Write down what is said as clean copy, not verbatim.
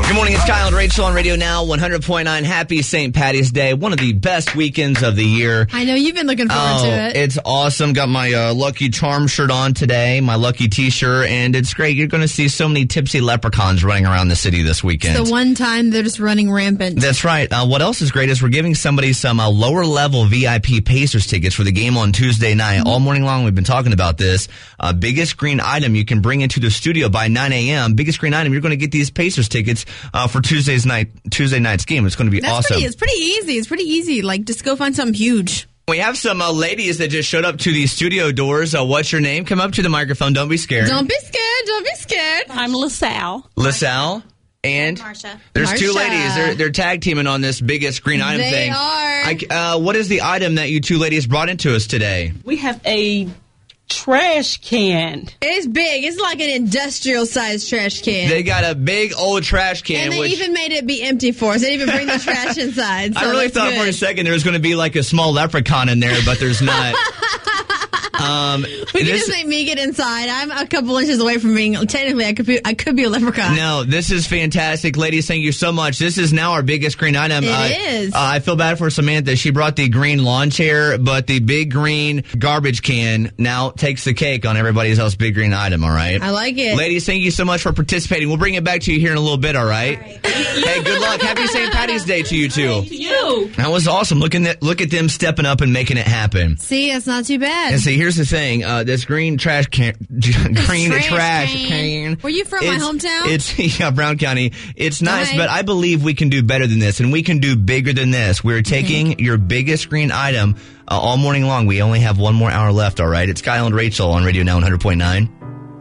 Good morning, it's Kyle and Rachel on Radio Now, 100.9. Happy St. Patty's Day, one of the best weekends of the year. I know, you've been looking forward to it. It's awesome. Got my Lucky Charm shirt on today, my Lucky t-shirt, and it's great. You're going to see so many tipsy leprechauns running around the city this weekend. It's the one time they're just running rampant. That's right. What else is great is we're giving somebody some lower-level VIP Pacers tickets for the game on Tuesday night. Mm-hmm. All morning long, we've been talking about this. Biggest green item you can bring into the studio by 9 a.m. Biggest green item, you're going to get these Pacers tickets for Tuesday night's game. It's going to be awesome. It's pretty easy. It's pretty easy. Like, just go find something huge. We have some ladies that just showed up to the studio doors. What's your name? Come up to the microphone. Don't be scared. Don't be scared. Don't be scared. I'm LaSalle. LaSalle and Marsha. There's two Marsha. ladies. They're tag teaming on this biggest green item They thing. are. What is the item that you two ladies brought into us today? We have a trash can. It's big. It's like an industrial-sized trash can. They got a big old trash can. and they which even made it be empty for us. They didn't even bring the trash inside. So I really that's thought for a good. second there was going to be like a small leprechaun in there, but there's not. We can just make me get inside. I'm a couple inches away from being. Technically, I could be a leprechaun. No, this is fantastic. Ladies, thank you so much. This is now our biggest green item. It is. I feel bad for Samantha. She brought the green lawn chair, but the big green garbage can now takes the cake on everybody else's big green item, all right? I like it. Ladies, thank you so much for participating. We'll bring it back to you here in a little bit, all right? Hey, good luck. Happy St. Patty's Day to you, too. To you. That was awesome. Look at them stepping up and making it happen. See, that's not too bad. And see, here's the thing. This green trash can, trash can. Were you from my hometown? It's Brown County. It's nice, Okay. but I believe we can do better than this, and we can do bigger than this. We're taking your biggest green item all morning long. We only have one more hour left, all right? It's Kyle and Rachel on Radio Now 100.9.